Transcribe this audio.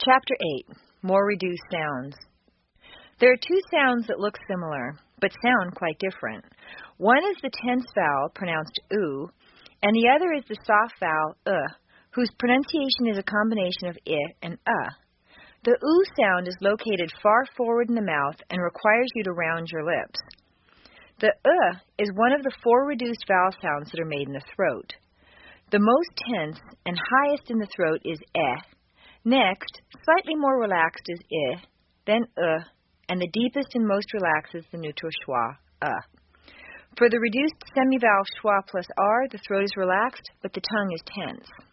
Chapter 8. More reduced sounds. There are two sounds that look similar, but sound quite different. One is the tense vowel, pronounced oo, and the other is the soft vowel, whose pronunciation is a combination of I and The oo sound is located far forward in the mouth and requires you to round your lips. The is one of the four reduced vowel sounds that are made in the throat. The most tense and highest in the throat is Next, slightly more relaxed is then and the deepest and most relaxed is the neutral schwa, For the reduced semivowel schwa plus r, the throat is relaxed, but the tongue is tense.